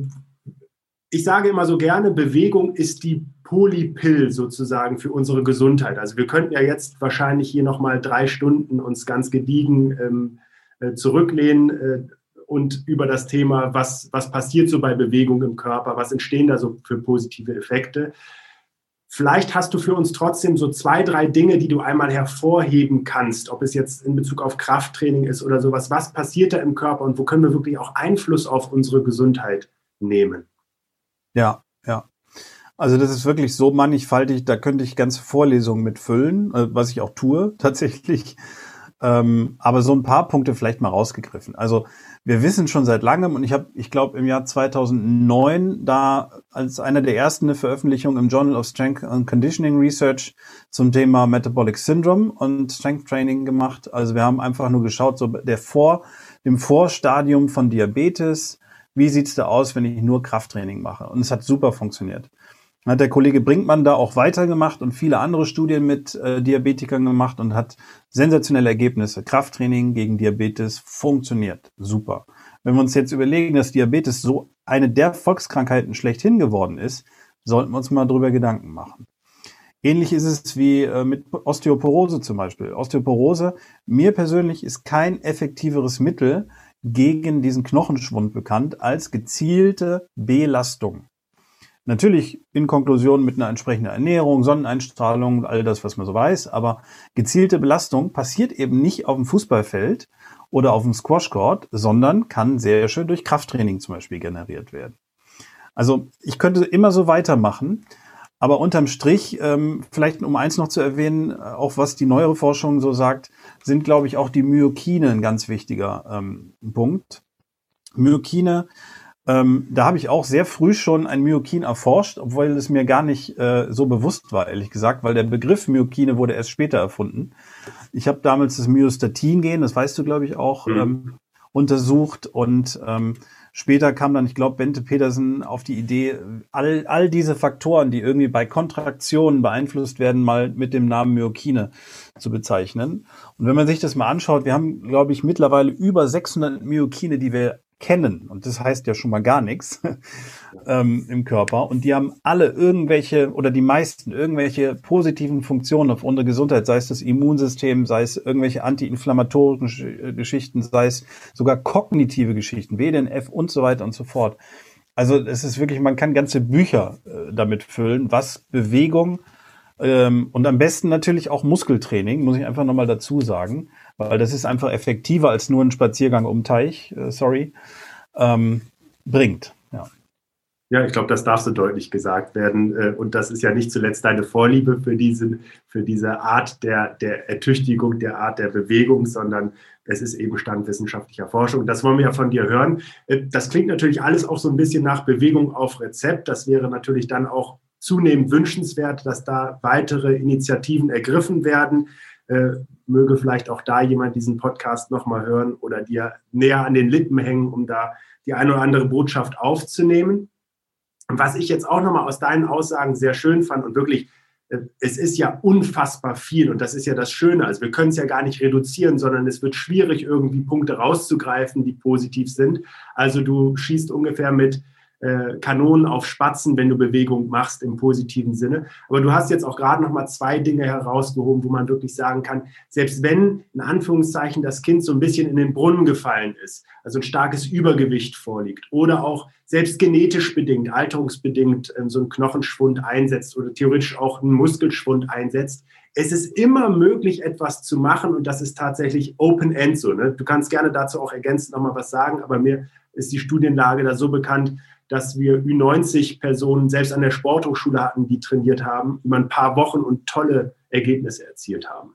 Ich sage immer so gerne, Bewegung ist die Polypill sozusagen für unsere Gesundheit. Also wir könnten ja jetzt wahrscheinlich hier nochmal drei Stunden uns ganz gediegen ähm, äh, zurücklehnen äh, und über das Thema, was, was passiert so bei Bewegung im Körper, was entstehen da so für positive Effekte. Vielleicht hast du für uns trotzdem so zwei, drei Dinge, die du einmal hervorheben kannst, ob es jetzt in Bezug auf Krafttraining ist oder sowas. Was passiert da im Körper und wo können wir wirklich auch Einfluss auf unsere Gesundheit nehmen? Ja, ja. Also das ist wirklich so mannigfaltig, da könnte ich ganze Vorlesungen mit füllen, was ich auch tue tatsächlich. Ähm, aber so ein paar Punkte vielleicht mal rausgegriffen. Also wir wissen schon seit langem, und ich habe, ich glaube, im Jahr zweitausendneun da als einer der ersten eine Veröffentlichung im Journal of Strength and Conditioning Research zum Thema Metabolic Syndrome und Strength Training gemacht. Also wir haben einfach nur geschaut, so der Vor, dem Vorstadium von Diabetes, wie sieht's da aus, wenn ich nur Krafttraining mache? Und es hat super funktioniert. Dann hat der Kollege Brinkmann da auch weitergemacht und viele andere Studien mit äh, Diabetikern gemacht und hat sensationelle Ergebnisse. Krafttraining gegen Diabetes funktioniert. Super. Wenn wir uns jetzt überlegen, dass Diabetes so eine der Volkskrankheiten schlechthin geworden ist, sollten wir uns mal drüber Gedanken machen. Ähnlich ist es wie äh, mit Osteoporose zum Beispiel. Osteoporose, mir persönlich, ist kein effektiveres Mittel gegen diesen Knochenschwund bekannt als gezielte Belastung. Natürlich in Konklusion mit einer entsprechenden Ernährung, Sonneneinstrahlung, all das, was man so weiß. Aber gezielte Belastung passiert eben nicht auf dem Fußballfeld oder auf dem Squashcourt, sondern kann sehr schön durch Krafttraining zum Beispiel generiert werden. Also ich könnte immer so weitermachen. Aber unterm Strich, ähm, vielleicht um eins noch zu erwähnen, auch was die neuere Forschung so sagt, sind, glaube ich, auch die Myokine ein ganz wichtiger ähm, Punkt. Myokine, ähm, da habe ich auch sehr früh schon ein Myokin erforscht, obwohl es mir gar nicht äh, so bewusst war, ehrlich gesagt, weil der Begriff Myokine wurde erst später erfunden. Ich habe damals das Myostatin-Gen, das weißt du, glaube ich, auch, mhm. ähm, untersucht und ähm, später kam dann, ich glaube, Bente Petersen auf die Idee, all, all diese Faktoren, die irgendwie bei Kontraktionen beeinflusst werden, mal mit dem Namen Myokine zu bezeichnen. Und wenn man sich das mal anschaut, wir haben, glaube ich, mittlerweile über sechshundert Myokine, die wir kennen. Und das heißt ja schon mal gar nichts ähm, im Körper. Und die haben alle irgendwelche, oder die meisten, irgendwelche positiven Funktionen auf unsere Gesundheit, sei es das Immunsystem, sei es irgendwelche antiinflammatorischen Geschichten, sei es sogar kognitive Geschichten, W D N F und so weiter und so fort. Also es ist wirklich, man kann ganze Bücher äh, damit füllen, was Bewegung ähm, und am besten natürlich auch Muskeltraining, muss ich einfach nochmal dazu sagen, weil das ist einfach effektiver als nur ein Spaziergang um den Teich, äh, sorry, ähm, bringt. Ja. Ja, ich glaube, das darf so deutlich gesagt werden. Und das ist ja nicht zuletzt deine Vorliebe für diese, für diese Art der, der Ertüchtigung, der Art der Bewegung, sondern es ist eben Stand wissenschaftlicher Forschung. Das wollen wir ja von dir hören. Das klingt natürlich alles auch so ein bisschen nach Bewegung auf Rezept. Das wäre natürlich dann auch zunehmend wünschenswert, dass da weitere Initiativen ergriffen werden. Äh, möge vielleicht auch da jemand diesen Podcast nochmal hören oder dir näher an den Lippen hängen, um da die eine oder andere Botschaft aufzunehmen. Und was ich jetzt auch nochmal aus deinen Aussagen sehr schön fand und wirklich, äh, es ist ja unfassbar viel und das ist ja das Schöne. Also wir können es ja gar nicht reduzieren, sondern es wird schwierig, irgendwie Punkte rauszugreifen, die positiv sind. Also du schießt ungefähr mit Kanonen auf Spatzen, wenn du Bewegung machst im positiven Sinne. Aber du hast jetzt auch gerade noch mal zwei Dinge herausgehoben, wo man wirklich sagen kann, selbst wenn in Anführungszeichen das Kind so ein bisschen in den Brunnen gefallen ist, also ein starkes Übergewicht vorliegt oder auch selbst genetisch bedingt, alterungsbedingt so ein Knochenschwund einsetzt oder theoretisch auch ein Muskelschwund einsetzt, es ist immer möglich, etwas zu machen und das ist tatsächlich Open-End so. Ne? Du kannst gerne dazu auch ergänzend noch mal was sagen, aber mir ist die Studienlage da so bekannt, dass wir Ü neunzig Personen selbst an der Sporthochschule hatten, die trainiert haben, über ein paar Wochen und tolle Ergebnisse erzielt haben.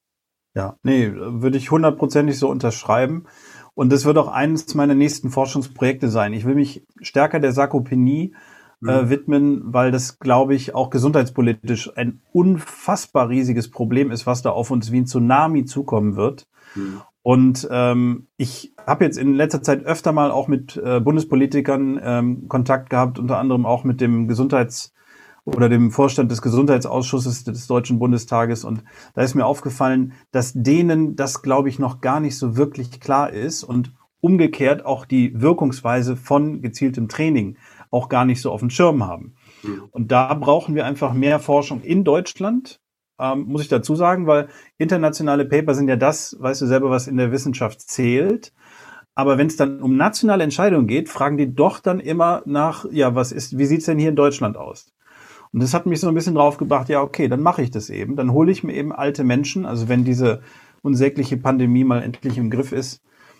Ja, nee, würde ich hundertprozentig so unterschreiben. Und das wird auch eines meiner nächsten Forschungsprojekte sein. Ich will mich stärker der Sarkopenie mhm. äh, widmen, weil das, glaube ich, auch gesundheitspolitisch ein unfassbar riesiges Problem ist, was da auf uns wie ein Tsunami zukommen wird. Mhm. Und ähm, ich habe jetzt in letzter Zeit öfter mal auch mit äh, Bundespolitikern ähm, Kontakt gehabt, unter anderem auch mit dem Gesundheits- oder dem Vorstand des Gesundheitsausschusses des Deutschen Bundestages. Und da ist mir aufgefallen, dass denen das, glaube ich, noch gar nicht so wirklich klar ist und umgekehrt auch die Wirkungsweise von gezieltem Training auch gar nicht so auf dem Schirm haben. Mhm. Und da brauchen wir einfach mehr Forschung in Deutschland. Ähm, muss ich dazu sagen, weil internationale Paper sind ja das, weißt du selber, was in der Wissenschaft zählt. Aber wenn es dann um nationale Entscheidungen geht, fragen die doch dann immer nach, ja, was ist, wie sieht's denn hier in Deutschland aus? Und das hat mich so ein bisschen drauf gebracht, ja, okay, dann mache ich das eben. Dann hole ich mir eben alte Menschen, also wenn diese unsägliche Pandemie mal endlich im Griff ist,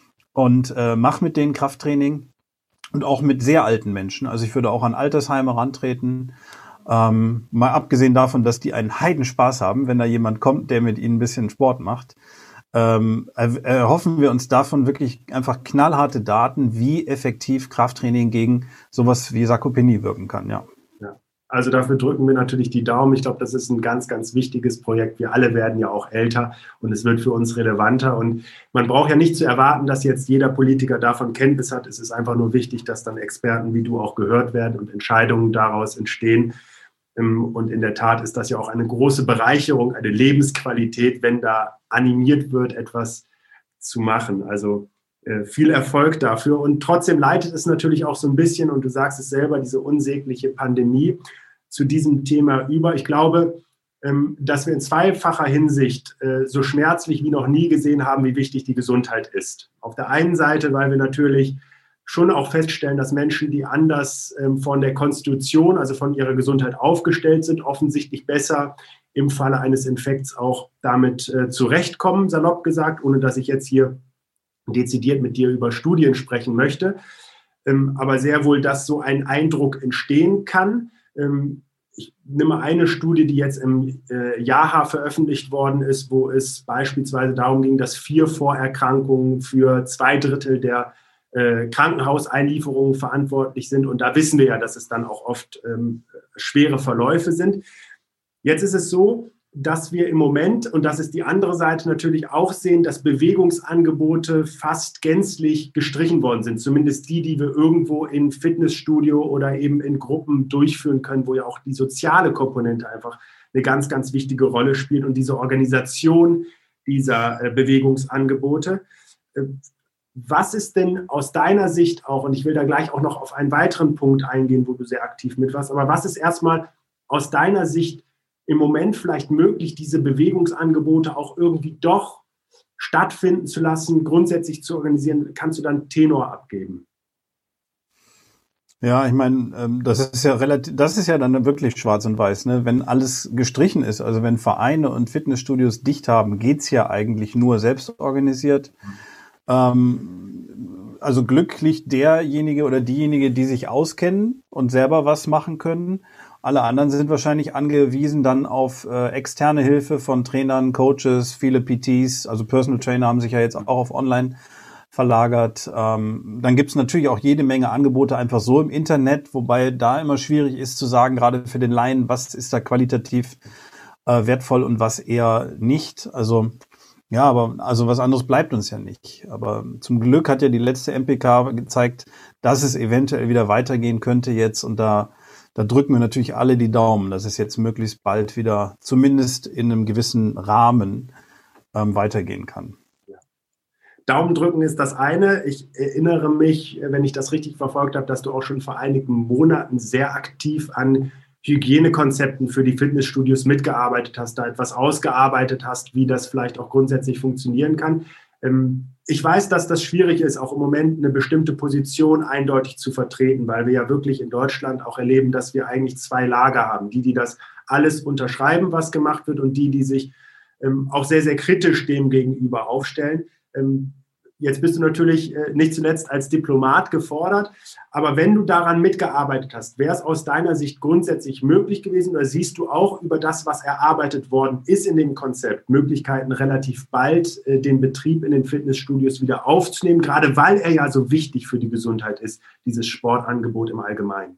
und äh, mache mit denen Krafttraining und auch mit sehr alten Menschen. Also ich würde auch an Altersheime rantreten. Ähm, mal abgesehen davon, dass die einen Heidenspaß haben, wenn da jemand kommt, der mit ihnen ein bisschen Sport macht. ähm, erhoffen wir uns davon wirklich einfach knallharte Daten, wie effektiv Krafttraining gegen sowas wie Sarkopenie wirken kann, ja. Ja. Also dafür drücken wir natürlich die Daumen. Ich glaube, das ist ein ganz, ganz wichtiges Projekt. Wir alle werden ja auch älter und es wird für uns relevanter. Und man braucht ja nicht zu erwarten, dass jetzt jeder Politiker davon Kenntnis hat. Es ist einfach nur wichtig, dass dann Experten wie du auch gehört werden und Entscheidungen daraus entstehen. Und in der Tat ist das ja auch eine große Bereicherung, eine Lebensqualität, wenn da animiert wird, etwas zu machen. Also äh, viel Erfolg dafür. Und trotzdem leitet es natürlich auch so ein bisschen, und du sagst es selber, diese unsägliche Pandemie zu diesem Thema über. Ich glaube, ähm, dass wir in zweifacher Hinsicht äh, so schmerzlich wie noch nie gesehen haben, wie wichtig die Gesundheit ist. Auf der einen Seite, weil wir natürlich schon auch feststellen, dass Menschen, die anders ähm, von der Konstitution, also von ihrer Gesundheit aufgestellt sind, offensichtlich besser im Falle eines Infekts auch damit äh, zurechtkommen, salopp gesagt, ohne dass ich jetzt hier dezidiert mit dir über Studien sprechen möchte. Ähm, aber sehr wohl, dass so ein Eindruck entstehen kann. Ähm, ich nehme eine Studie, die jetzt im äh, JAHA veröffentlicht worden ist, wo es beispielsweise darum ging, dass vier Vorerkrankungen für zwei Drittel der Krankenhauseinlieferungen verantwortlich sind. Und da wissen wir ja, dass es dann auch oft ähm, schwere Verläufe sind. Jetzt ist es so, dass wir im Moment, und das ist die andere Seite, natürlich auch sehen, dass Bewegungsangebote fast gänzlich gestrichen worden sind. Zumindest die, die wir irgendwo in Fitnessstudio oder eben in Gruppen durchführen können, wo ja auch die soziale Komponente einfach eine ganz, ganz wichtige Rolle spielt und diese Organisation dieser äh, Bewegungsangebote. Äh, Was ist denn aus deiner Sicht auch, und ich will da gleich auch noch auf einen weiteren Punkt eingehen, wo du sehr aktiv mit warst, aber was ist erstmal aus deiner Sicht im Moment vielleicht möglich, diese Bewegungsangebote auch irgendwie doch stattfinden zu lassen, grundsätzlich zu organisieren? Kannst du dann Tenor abgeben? Ja, ich meine, das ist ja relativ, das ist ja dann wirklich schwarz und weiß, ne? Wenn alles gestrichen ist, also wenn Vereine und Fitnessstudios dicht haben, geht's ja eigentlich nur selbst organisiert. Ähm, also glücklich derjenige oder diejenige, die sich auskennen und selber was machen können. Alle anderen sind wahrscheinlich angewiesen dann auf äh, externe Hilfe von Trainern, Coaches, viele P Ts, also Personal Trainer haben sich ja jetzt auch auf Online verlagert. Ähm, dann gibt's natürlich auch jede Menge Angebote einfach so im Internet, wobei da immer schwierig ist zu sagen, gerade für den Laien, was ist da qualitativ äh, wertvoll und was eher nicht. Also ja, aber also was anderes bleibt uns ja nicht. Aber zum Glück hat ja die letzte M P K gezeigt, dass es eventuell wieder weitergehen könnte jetzt. Und da, da drücken wir natürlich alle die Daumen, dass es jetzt möglichst bald wieder zumindest in einem gewissen Rahmen ähm, weitergehen kann. Ja. Daumen drücken ist das eine. Ich erinnere mich, wenn ich das richtig verfolgt habe, dass du auch schon vor einigen Monaten sehr aktiv an Hygienekonzepten für die Fitnessstudios mitgearbeitet hast, da etwas ausgearbeitet hast, wie das vielleicht auch grundsätzlich funktionieren kann. Ich weiß, dass das schwierig ist, auch im Moment eine bestimmte Position eindeutig zu vertreten, weil wir ja wirklich in Deutschland auch erleben, dass wir eigentlich zwei Lager haben. Die, die das alles unterschreiben, was gemacht wird, und die, die sich auch sehr, sehr kritisch dem gegenüber aufstellen. Jetzt bist du natürlich nicht zuletzt als Diplomat gefordert, aber wenn du daran mitgearbeitet hast, wäre es aus deiner Sicht grundsätzlich möglich gewesen, oder siehst du auch über das, was erarbeitet worden ist in dem Konzept, Möglichkeiten relativ bald den Betrieb in den Fitnessstudios wieder aufzunehmen, gerade weil er ja so wichtig für die Gesundheit ist, dieses Sportangebot im Allgemeinen?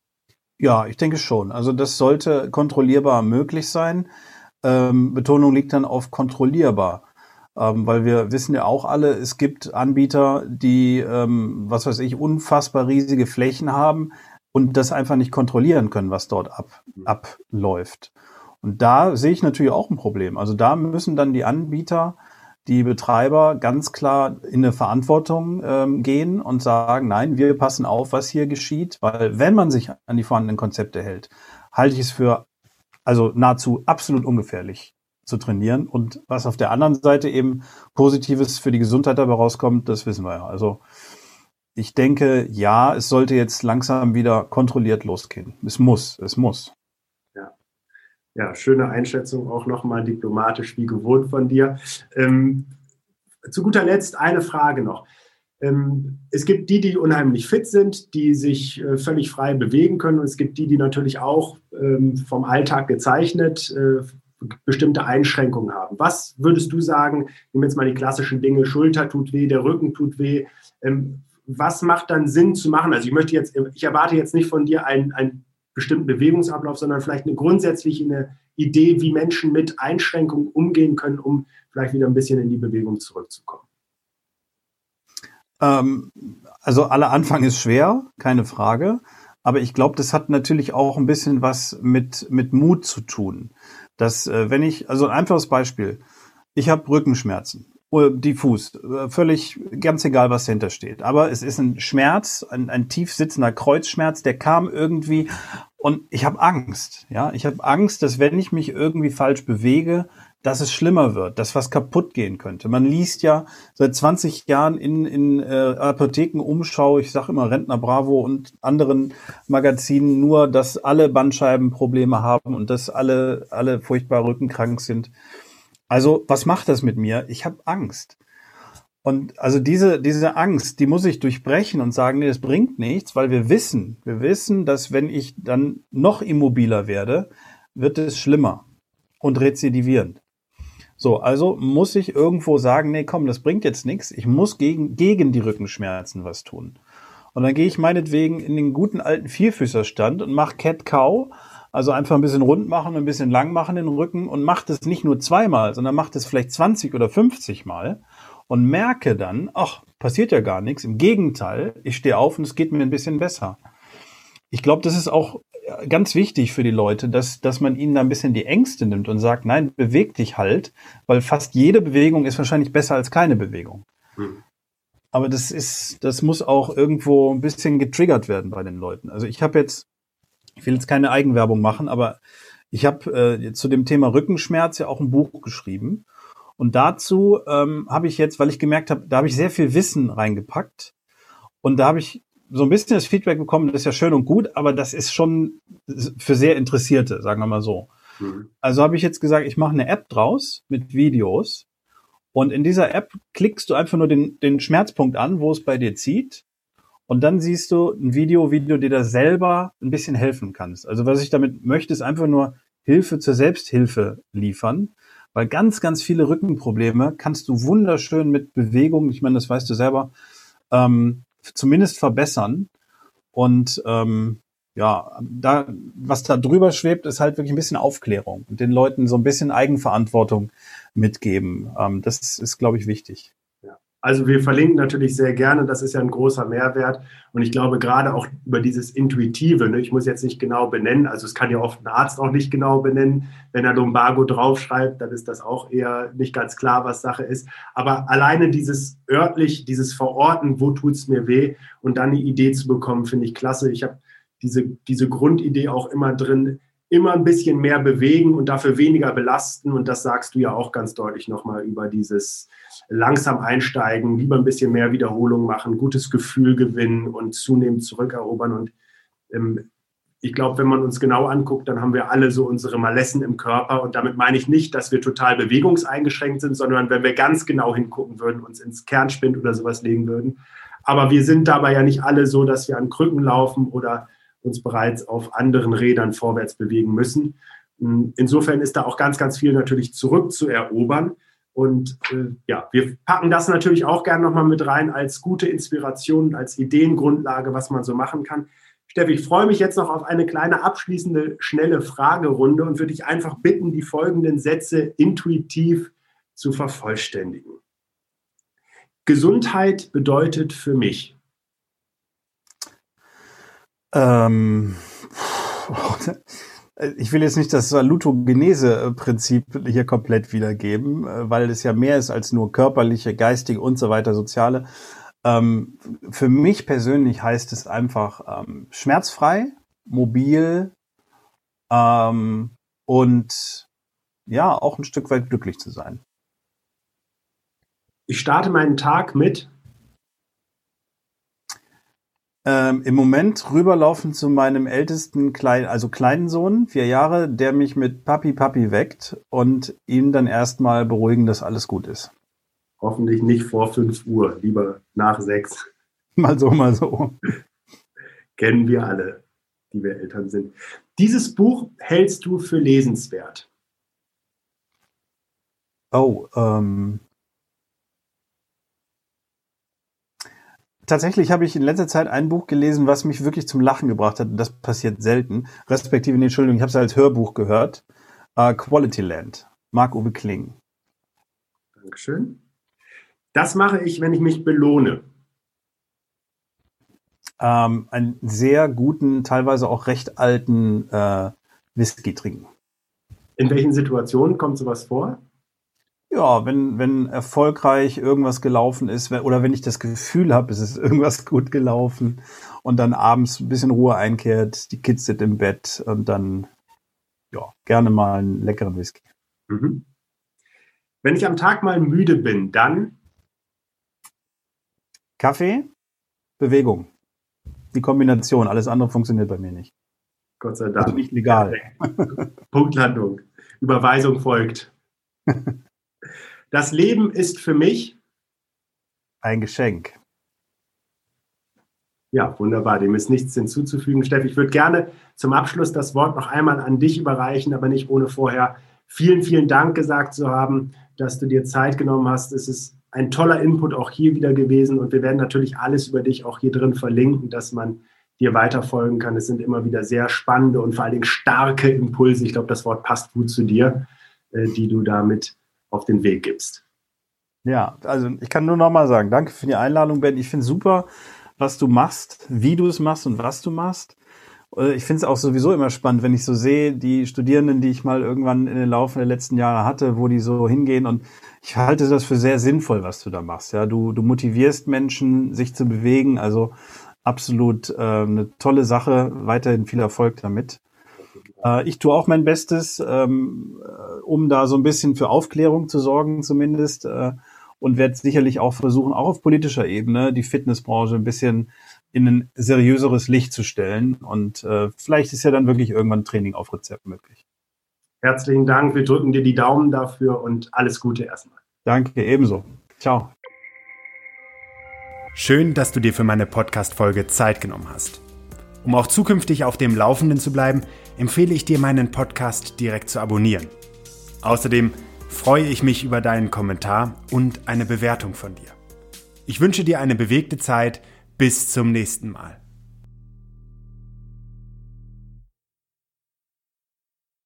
Ja, ich denke schon. Also das sollte kontrollierbar möglich sein. Ähm, Betonung liegt dann auf kontrollierbar. Ähm, weil wir wissen ja auch alle, es gibt Anbieter, die, ähm, was weiß ich, unfassbar riesige Flächen haben und das einfach nicht kontrollieren können, was dort ab, abläuft. Und da sehe ich natürlich auch ein Problem. Also da müssen dann die Anbieter, die Betreiber ganz klar in eine Verantwortung ähm, gehen und sagen, nein, wir passen auf, was hier geschieht, weil wenn man sich an die vorhandenen Konzepte hält, halte ich es für also nahezu absolut ungefährlich zu trainieren. Und was auf der anderen Seite eben Positives für die Gesundheit dabei rauskommt, das wissen wir ja. Also ich denke, ja, es sollte jetzt langsam wieder kontrolliert losgehen. Es muss, es muss. Ja, ja, schöne Einschätzung, auch nochmal diplomatisch wie gewohnt von dir. Ähm, zu guter Letzt eine Frage noch. Ähm, es gibt die, die unheimlich fit sind, die sich äh, völlig frei bewegen können. Und es gibt die, die natürlich auch ähm, vom Alltag gezeichnet, äh, bestimmte Einschränkungen haben. Was würdest du sagen, nehmen jetzt mal die klassischen Dinge, Schulter tut weh, der Rücken tut weh, ähm, was macht dann Sinn zu machen? Also ich möchte jetzt, ich erwarte jetzt nicht von dir einen, einen bestimmten Bewegungsablauf, sondern vielleicht eine grundsätzliche eine Idee, wie Menschen mit Einschränkungen umgehen können, um vielleicht wieder ein bisschen in die Bewegung zurückzukommen. Ähm, also aller Anfang ist schwer, keine Frage. Aber ich glaube, das hat natürlich auch ein bisschen was mit, mit Mut zu tun. Dass, äh, wenn ich, also ein einfaches Beispiel, ich habe Rückenschmerzen, diffus, völlig ganz egal, was dahinter steht. Aber es ist ein Schmerz, ein, ein tief sitzender Kreuzschmerz, der kam irgendwie und ich habe Angst. Ja, ich habe Angst, dass wenn ich mich irgendwie falsch bewege, dass es schlimmer wird, dass was kaputt gehen könnte. Man liest ja seit zwanzig Jahren in, in äh, Apotheken Umschau, ich sage immer Rentner Bravo und anderen Magazinen nur, dass alle Bandscheibenprobleme haben und dass alle alle furchtbar rückenkrank sind. Also was macht das mit mir? Ich habe Angst. Und also diese diese Angst, die muss ich durchbrechen und sagen, nee, das bringt nichts, weil wir wissen, wir wissen, dass wenn ich dann noch immobiler werde, wird es schlimmer und rezidivierend. So, also muss ich irgendwo sagen, nee, komm, das bringt jetzt nichts. Ich muss gegen, gegen die Rückenschmerzen was tun. Und dann gehe ich meinetwegen in den guten alten Vierfüßerstand und mache Cat-Cow, also einfach ein bisschen rund machen, ein bisschen lang machen den Rücken und mache das nicht nur zweimal, sondern mache das vielleicht zwanzig oder fünfzig Mal und merke dann, ach, passiert ja gar nichts. Im Gegenteil, ich stehe auf und es geht mir ein bisschen besser. Ich glaube, das ist auch ganz wichtig für die Leute, dass, dass man ihnen da ein bisschen die Ängste nimmt und sagt, nein, beweg dich halt, weil fast jede Bewegung ist wahrscheinlich besser als keine Bewegung. Hm. Aber das ist, das muss auch irgendwo ein bisschen getriggert werden bei den Leuten. Also ich habe jetzt, ich will jetzt keine Eigenwerbung machen, aber ich habe äh, zu dem Thema Rückenschmerz ja auch ein Buch geschrieben. Und dazu ähm, habe ich jetzt, weil ich gemerkt habe, da habe ich sehr viel Wissen reingepackt und da habe ich so ein bisschen das Feedback bekommen, das ist ja schön und gut, aber das ist schon für sehr Interessierte, sagen wir mal so. Mhm. Also habe ich jetzt gesagt, ich mache eine App draus mit Videos und in dieser App klickst du einfach nur den, den Schmerzpunkt an, wo es bei dir zieht und dann siehst du ein Video, wie du dir da selber ein bisschen helfen kannst. Also was ich damit möchte, ist einfach nur Hilfe zur Selbsthilfe liefern, weil ganz, ganz viele Rückenprobleme kannst du wunderschön mit Bewegung, ich meine, das weißt du selber, ähm, zumindest verbessern. Und ähm, ja, da was da drüber schwebt, ist halt wirklich ein bisschen Aufklärung und den Leuten so ein bisschen Eigenverantwortung mitgeben. Ähm, das ist, glaube ich, wichtig. Ja. Also wir verlinken natürlich sehr gerne, das ist ja ein großer Mehrwert. Und ich glaube gerade auch über dieses Intuitive, ne, ich muss jetzt nicht genau benennen, also es kann ja oft ein Arzt auch nicht genau benennen, wenn er Lumbago draufschreibt, dann ist das auch eher nicht ganz klar, was Sache ist. Aber alleine dieses örtlich, dieses Verorten, wo tut es mir weh und dann eine Idee zu bekommen, finde ich klasse. Ich habe diese, diese Grundidee auch immer drin, immer ein bisschen mehr bewegen und dafür weniger belasten. Und das sagst du ja auch ganz deutlich nochmal über dieses langsam einsteigen, lieber ein bisschen mehr Wiederholung machen, gutes Gefühl gewinnen und zunehmend zurückerobern. Und ähm, ich glaube, wenn man uns genau anguckt, dann haben wir alle so unsere Malessen im Körper. Und damit meine ich nicht, dass wir total bewegungseingeschränkt sind, sondern wenn wir ganz genau hingucken würden, uns ins Kernspind oder sowas legen würden. Aber wir sind dabei ja nicht alle so, dass wir an Krücken laufen oder uns bereits auf anderen Rädern vorwärts bewegen müssen. Insofern ist da auch ganz, ganz viel natürlich zurückzuerobern. Und äh, ja, wir packen das natürlich auch gerne nochmal mit rein als gute Inspiration, als Ideengrundlage, was man so machen kann. Steffi, ich freue mich jetzt noch auf eine kleine abschließende, schnelle Fragerunde und würde dich einfach bitten, die folgenden Sätze intuitiv zu vervollständigen. Gesundheit bedeutet für mich. Ähm, ich will jetzt nicht das Salutogenese-Prinzip hier komplett wiedergeben, weil es ja mehr ist als nur körperliche, geistige und so weiter, soziale. Ähm, für mich persönlich heißt es einfach ähm, schmerzfrei, mobil ähm, und ja, auch ein Stück weit glücklich zu sein. Ich starte meinen Tag mit Ähm, im Moment rüberlaufen zu meinem ältesten kleinen, also kleinen Sohn, vier Jahre, der mich mit Papi Papi weckt und ihm dann erstmal beruhigen, dass alles gut ist. Hoffentlich nicht vor fünf Uhr, lieber nach sechs. Mal so, mal so. Kennen wir alle, die wir Eltern sind. Dieses Buch hältst du für lesenswert? Oh, ähm. Tatsächlich habe ich in letzter Zeit ein Buch gelesen, was mich wirklich zum Lachen gebracht hat. Das passiert selten. Respektive, nee, Entschuldigung, ich habe es als Hörbuch gehört. Uh, Quality Land, Marc-Uwe Kling. Dankeschön. Das mache ich, wenn ich mich belohne. Ähm, einen sehr guten, teilweise auch recht alten äh, Whisky trinken. In welchen Situationen kommt sowas vor? Ja, wenn, wenn erfolgreich irgendwas gelaufen ist, wenn, oder wenn ich das Gefühl habe, es ist irgendwas gut gelaufen und dann abends ein bisschen Ruhe einkehrt, die Kids sind im Bett und dann ja, gerne mal einen leckeren Whisky. Mhm. Wenn ich am Tag mal müde bin, dann Kaffee, Bewegung. Die Kombination, alles andere funktioniert bei mir nicht. Gott sei Dank. Also nicht legal. Punktlandung. Überweisung folgt. Das Leben ist für mich ein Geschenk. Ja, wunderbar. Dem ist nichts hinzuzufügen. Steff, ich würde gerne zum Abschluss das Wort noch einmal an dich überreichen, aber nicht ohne vorher vielen, vielen Dank gesagt zu haben, dass du dir Zeit genommen hast. Es ist ein toller Input auch hier wieder gewesen und wir werden natürlich alles über dich auch hier drin verlinken, dass man dir weiterfolgen kann. Es sind immer wieder sehr spannende und vor allen Dingen starke Impulse. Ich glaube, das Wort passt gut zu dir, die du damit auf den Weg gibst. Ja, also ich kann nur noch mal sagen, danke für die Einladung, Ben. Ich finde super, was du machst, wie du es machst und was du machst. Ich finde es auch sowieso immer spannend, wenn ich so sehe, die Studierenden, die ich mal irgendwann in den Laufe der letzten Jahre hatte, wo die so hingehen, und ich halte das für sehr sinnvoll, was du da machst. Ja, du, du motivierst Menschen, sich zu bewegen, also absolut äh, eine tolle Sache, weiterhin viel Erfolg damit. Äh, ich tue auch mein Bestes, ähm, um da so ein bisschen für Aufklärung zu sorgen zumindest, äh, und werde sicherlich auch versuchen, auch auf politischer Ebene die Fitnessbranche ein bisschen in ein seriöseres Licht zu stellen. Und äh, vielleicht ist ja dann wirklich irgendwann Training auf Rezept möglich. Herzlichen Dank. Wir drücken dir die Daumen dafür und alles Gute erstmal. Danke, ebenso. Ciao. Schön, dass du dir für meine Podcast-Folge Zeit genommen hast. Um auch zukünftig auf dem Laufenden zu bleiben, empfehle ich dir, meinen Podcast direkt zu abonnieren. Außerdem freue ich mich über deinen Kommentar und eine Bewertung von dir. Ich wünsche dir eine bewegte Zeit. Bis zum nächsten Mal.